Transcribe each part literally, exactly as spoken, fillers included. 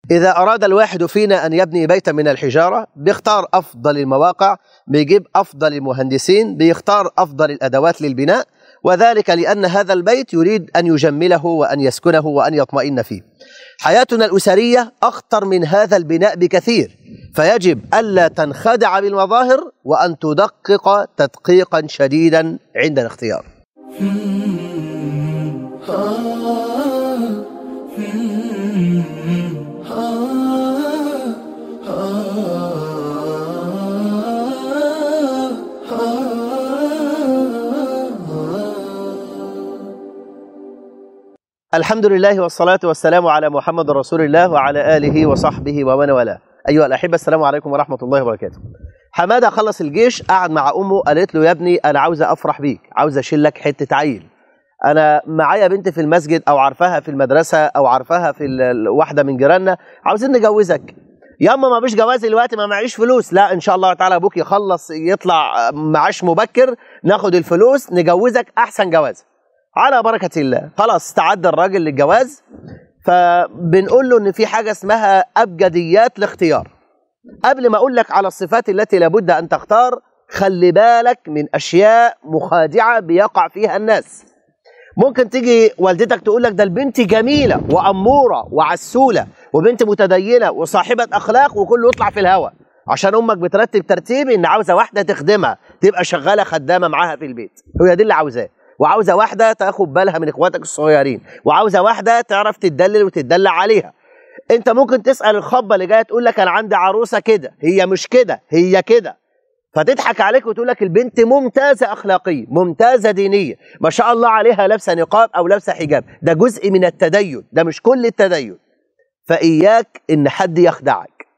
إذا أراد الواحد فينا أن يبني بيتا من الحجارة بيختار أفضل المواقع، بيجيب أفضل المهندسين، بيختار أفضل الأدوات للبناء، وذلك لأن هذا البيت يريد أن يجمله وأن يسكنه وأن يطمئن فيه. حياتنا الأسرية أخطر من هذا البناء بكثير، فيجب ألا تنخدع بالمظاهر وأن تدقق تدقيقا شديدا عند الاختيار. الحمد لله والصلاة والسلام على محمد رسول الله وعلى آله وصحبه ومن والاه. أيها الأحبة، السلام عليكم ورحمة الله وبركاته. حمادة خلص الجيش، قعد مع أمه، قالت له: يا ابني أنا عاوزة أفرح بيك، عاوزة أشيلك حتة عيل. أنا معايا بنت في المسجد أو عارفاها في المدرسة أو عارفاها في واحدة من جيراننا، عاوزين نجوزك. ياما ما فيش جواز دلوقتي، ما معيش فلوس. لا، إن شاء الله تعالى أبوك يخلص يطلع معاش مبكر، ناخد الفلوس نجوزك أحسن جواز على بركة الله. خلاص استعد الراجل للجواز، فبنقول له ان في حاجة اسمها ابجديات الاختيار. قبل ما اقول لك على الصفات التي لابد ان تختار، خلي بالك من اشياء مخادعة بيقع فيها الناس. ممكن تيجي والدتك تقول لك: ده البنت جميلة وأمورة وعسولة وبنت متدينة وصاحبة اخلاق، وكله يطلع في الهوا عشان امك بترتب ترتيب ان عاوزة واحدة تخدمها، تبقى شغالة خدامة معاها في البيت. هي دي اللي عاوزاه، وعاوزة واحدة تاخد بالها من اخواتك الصغيرين، وعاوزة واحدة تعرف تدلل وتدلع عليها. انت ممكن تسأل الخطبة اللي جاية تقول لك: انا عندي عروسة كده، هي مش كده، هي كده، فتضحك عليك وتقول لك البنت ممتازة اخلاقية، ممتازة دينية، ما شاء الله عليها، لابسة نقاب او لابسة حجاب. ده جزء من التدين، ده مش كل التدين. فإياك ان حد يخدعك،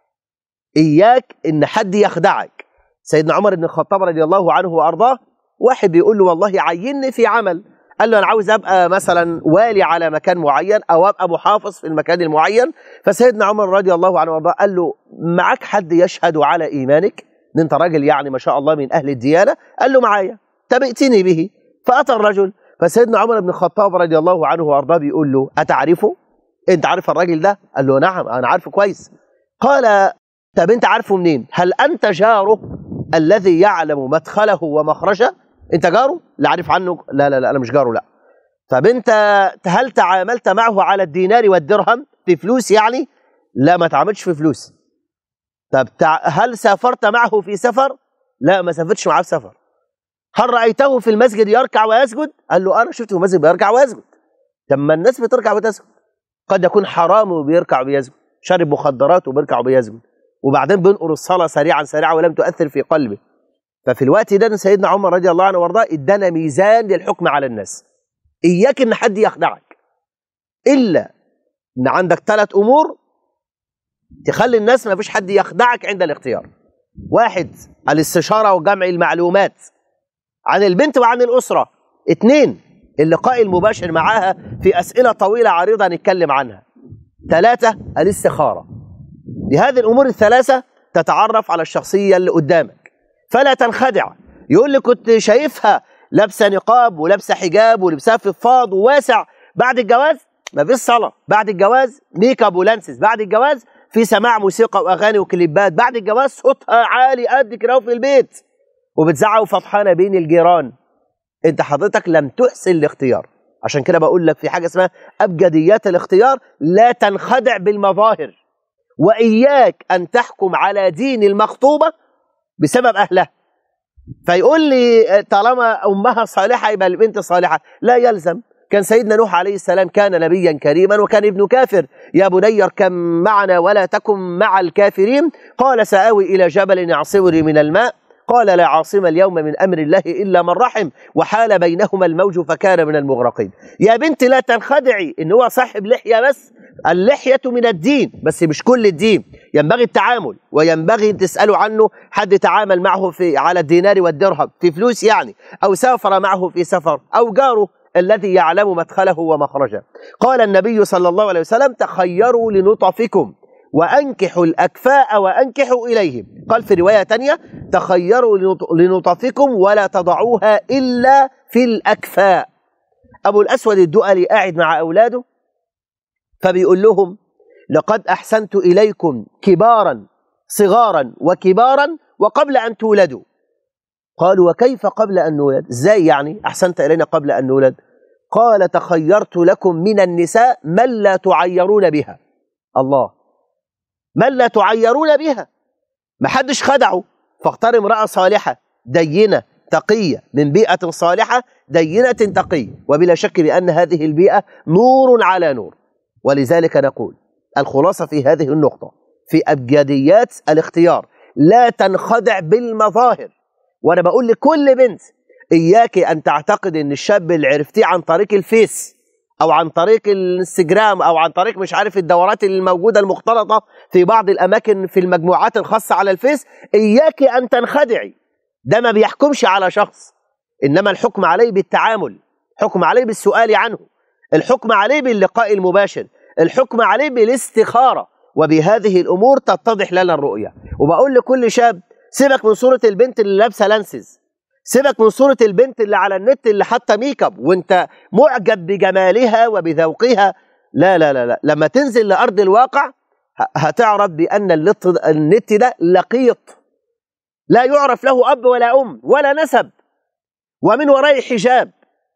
إياك ان حد يخدعك. سيدنا عمر بن الخطاب رضي الله عنه وأرضاه، واحد بيقول له: والله عيني في عمل. قال له: انا عاوز ابقى مثلا والي على مكان معين او ابقى محافظ في المكان المعين. فسيدنا عمر رضي الله عنه وارضاه قال له: معك حد يشهد على ايمانك ان انت راجل يعني ما شاء الله من اهل الديانه؟ قال له: معايا. طب ائتني به. فاتى الرجل، فسيدنا عمر بن الخطاب رضي الله عنه وارضاه بيقول له: اتعرفه؟ انت عارف الراجل ده؟ قال له: نعم انا عارفه كويس. قال: طب انت عارفه منين؟ هل انت جاره الذي يعلم مدخله ومخرجه؟ انت جاره؟ لا عارف عنه؟ لا لا لا انا مش جاره. لا. طب انت هل تعاملت معه على الدينار والدرهم في فلوس يعني؟ لا ما تعاملتش في فلوس. طب تع... هل سافرت معه في سفر؟ لا ما سافرتش معه في سفر. هل رأيته في المسجد يركع ويسجد؟ قال له: انا شفته في المسجد بيركع ويسجد. طب ما الناس بتركع وتسجد، قد يكون حرام وبيركع وبيسجد، شارب مخدرات وبيركع وبيسجد، وبعدين بينقر الصلاة سريعا سريعا ولم تؤثر في قلبه. ففي الوقت ده سيدنا عمر رضي الله عنه وارضاه ادانا ميزان للحكم على الناس. اياك ان حد يخدعك، الا ان عندك ثلاث امور تخلي الناس ما فيش حد يخدعك عند الاختيار. واحد: الاستشارة وجمع المعلومات عن البنت وعن الأسرة. اثنين: اللقاء المباشر معاها في أسئلة طويلة عريضة نتكلم عنها. ثلاثة: الاستخارة. بهذه الأمور الثلاثة تتعرف على الشخصية اللي قدامك، فلا تنخدع. يقول لي: كنت شايفها لابسه نقاب ولابسه حجاب ولبسها فضفاض وواسع، بعد الجواز ما فيش صلاه، بعد الجواز ميك اب ولانسز، بعد الجواز في سماع موسيقى واغاني وكليبات، بعد الجواز صوتها عالي قد كده في البيت وبتزعق وفطحانه بين الجيران. انت حضرتك لم تحسن الاختيار. عشان كده بقول لك في حاجه اسمها ابجديات الاختيار. لا تنخدع بالمظاهر، واياك ان تحكم على دين المخطوبه بسبب أهلها. فيقول لي: طالما أمها صالحة يبقى البنت صالحة. لا يلزم. كان سيدنا نوح عليه السلام كان نبيا كريما وكان ابنه كافر. يا بني اركب معنا ولا تكن مع الكافرين. قال: سآوي إلى جبل يعصمني من الماء. قال: لا عاصم اليوم من أمر الله إلا من رحم وحال بينهما الموج فكان من المغرقين. يا بنت لا تنخدعي إن هو صاحب لحية بس، اللحية من الدين بس مش كل الدين. ينبغي التعامل، وينبغي تسألوا عنه حد تعامل معه في على الدينار والدرهم في فلوس يعني، أو سافر معه في سفر، أو جاره الذي يعلم مدخله ومخرجه. قال النبي صلى الله عليه وسلم: تخيروا لنطفكم وأنكحوا الأكفاء وأنكحوا إليهم. قال في رواية تانية: تخيروا لنطفكم ولا تضعوها إلا في الأكفاء. أبو الأسود الدؤلي قاعد مع أولاده فبيقول لهم: لقد أحسنت إليكم كبارا صغارا وكبارا وقبل أن تولدوا. قالوا وكيف قبل أن نولد؟ إزاي يعني أحسنت إلينا قبل أن نولد؟ قال تخيرت لكم من النساء من لا تعيرون بها. الله، من لا تعيرون بها، ما حدش خدعه، فاختار امرأة صالحة دينة تقية من بيئة صالحة دينة تقية، وبلا شك بأن هذه البيئة نور على نور. ولذلك نقول الخلاصة في هذه النقطة في أبجديات الاختيار، لا تنخدع بالمظاهر. وأنا بقول لكل بنت إياك أن تعتقد أن الشاب اللي عرفتيه عن طريق الفيس أو عن طريق الانستجرام أو عن طريق مش عارف الدورات الموجودة المختلطة في بعض الأماكن في المجموعات الخاصة على الفيس، إياك أن تنخدعي. ده ما بيحكمش على شخص، إنما الحكم عليه بالتعامل، الحكم عليه بالسؤال عنه، الحكم عليه باللقاء المباشر، الحكم عليه بالاستخارة، وبهذه الأمور تتضح لنا الرؤية. وبقول لكل شاب سيبك من صورة البنت اللي لابسة لانسز، سيبك من صورة البنت اللي على النت اللي حاطة ميك اب وانت معجب بجمالها وبذوقها. لا لا لا لا، لما تنزل لأرض الواقع هتعرف بأن النت ده لقيط لا يعرف له أب ولا أم ولا نسب، ومن وراء حجاب.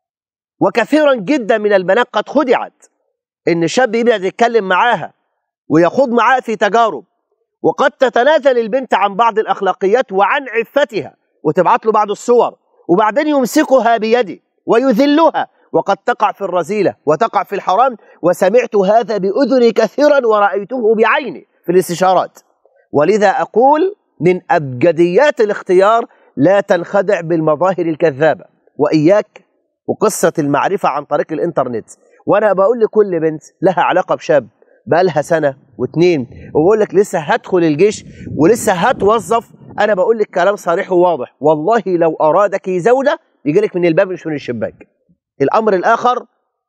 وكثيرا جدا من البنات قد خدعت إن الشاب يبدأ يتكلم معاها ويخوض معاها في تجارب، وقد تتنازل البنت عن بعض الأخلاقيات وعن عفتها وتبعت له بعض الصور، وبعدين يمسكها بيده ويذلها، وقد تقع في الرذيلة وتقع في الحرام. وسمعت هذا بأذني كثيرا ورأيته بعيني في الاستشارات. ولذا أقول من أبجديات الاختيار لا تنخدع بالمظاهر الكذابة، وإياك وقصة المعرفة عن طريق الإنترنت. وأنا بقول لكل بنت لها علاقة بشاب بقالها سنة واثنين وبقول لك لسه هدخل الجيش ولسه هتوظف، أنا بقول لك كلام صريح وواضح، والله لو أرادك زوجة يجي لك من الباب مش من الشباك. الأمر الآخر،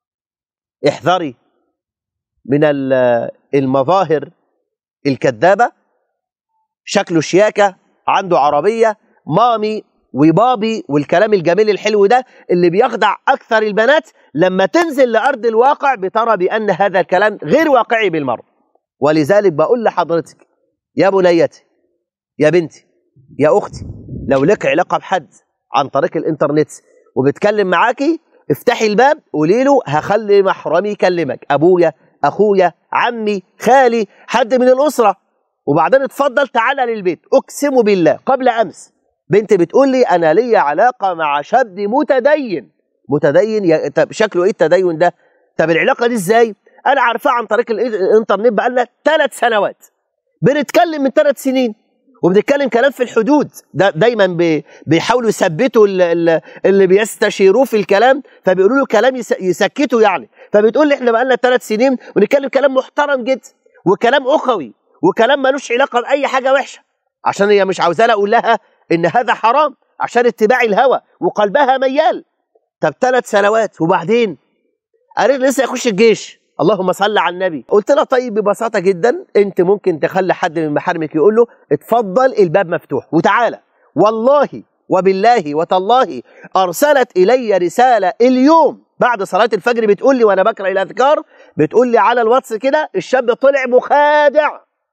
احذري من المظاهر الكذابة، شكله شياكة، عنده عربية، مامي وبابي والكلام الجميل الحلو ده اللي بيخدع أكثر البنات. لما تنزل لأرض الواقع بترى بأن هذا الكلام غير واقعي بالمرة. ولذلك بقول لحضرتك يا بنيتي، يا بنتي، يا أختي، لو لك علاقة بحد عن طريق الإنترنت وبتكلم معاكي، افتحي الباب قولي له هخلي محرمي يكلمك، أبويا، أخويا، عمي، خالي، حد من الأسرة، وبعدين اتفضل تعالى للبيت. أقسم بالله قبل أمس بنت بتقول لي أنا لي علاقة مع شاب متدين. متدين يا... طب شكله إيه التدين ده؟ طب العلاقة دي إزاي؟ أنا عارفاه عن طريق الإنترنت بقالنا ثلاث سنوات، بنتكلم من ثلاث سنين وبنتكلم كلام في الحدود. ده دايما بي... بيحاولوا يثبتوا اللي, اللي بيستشيروه في الكلام، فبيقولوا له كلام يس... يسكتوا يعني. فبتقول لي إحنا بقالنا ثلاث سنين ونتكلم كلام محترم جدا وكلام أخوي وكلام ملوش علاقة بأي حاجة وحشة، عشان هي مش عاوزة أقول لها إن هذا حرام عشان اتباع الهوى وقلبها ميال. طب ثلاث سنوات وبعدين قالت لسه يخش الجيش. اللهم صل على النبي. قلت لها طيب ببساطة جدا أنت ممكن تخلي حد من محارمك يقول له اتفضل الباب مفتوح وتعالى. والله وبالله وتالله أرسلت إلي رسالة اليوم بعد صلاة الفجر بتقول لي وأنا بقرأ الأذكار، بتقول لي على الواتس كده الشاب طلع مخادع.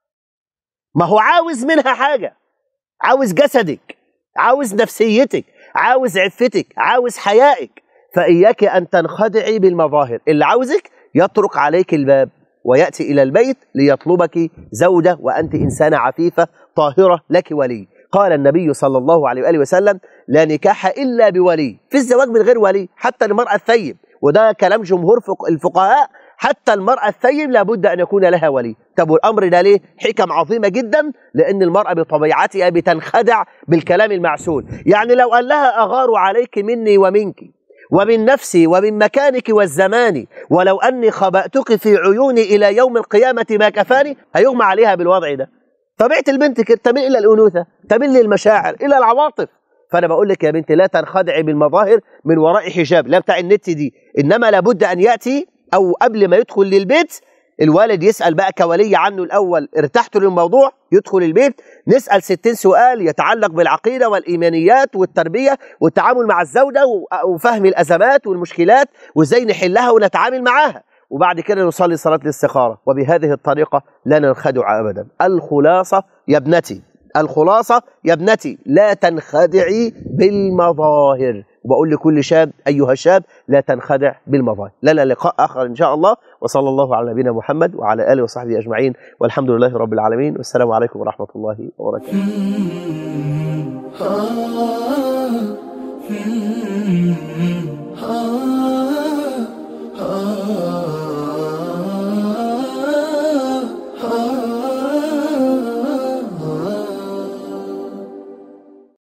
ما هو عاوز منها حاجة، عاوز جسدك، عاوز نفسيتك، عاوز عفتك، عاوز حيائك. فإياك أن تنخدعي بالمظاهر. اللي عاوزك يطرق عليك الباب ويأتي إلى البيت ليطلبك زوجة وأنت إنسانة عفيفة طاهرة لك ولي. قال النبي صلى الله عليه وآله وسلم لا نكاح إلا بولي. في الزواج من غير ولي حتى المرأة الثيب، وده كلام جمهور الفقهاء، حتى المرأة الثيب لابد أن يكون لها ولي. طب والأمر ده ليه؟ حكم عظيمة جدا، لأن المرأة بطبيعتها بتنخدع بالكلام المعسول. يعني لو قال لها أغار عليك مني ومنك ومن نفسي ومن مكانك والزمان ولو أني خبأتك في عيوني إلى يوم القيامة ما كفاني، هيغمى عليها بالوضع ده. طبيعة البنت كده تميل إلى الأنوثة، تميل للمشاعر، إلى العواطف. فأنا بقول لك يا بنتي لا تنخدعي بالمظاهر من وراء حجاب، لا بتاع النت دي، إنما لابد أن يأتي أو قبل ما يدخل للبيت الوالد يسأل بقى كولي عنه الأول ارتحت للموضوع، يدخل البيت نسأل ستين سؤال يتعلق بالعقيدة والإيمانيات والتربية والتعامل مع الزوجة وفهم الأزمات والمشكلات وإزاي نحلها ونتعامل معاها. وبعد كده نصلي صلاة الاستخارة، وبهذه الطريقة لا ننخدع أبدا. الخلاصة يا ابنتي، الخلاصة يا ابنتي لا تنخدعي بالمظاهر. وبقول لكل شاب أيها الشاب لا تنخدع بالمظاهر. لنا لقاء آخر إن شاء الله، وصلى الله على نبينا محمد وعلى آله وصحبه أجمعين، والحمد لله رب العالمين، والسلام عليكم ورحمة الله وبركاته.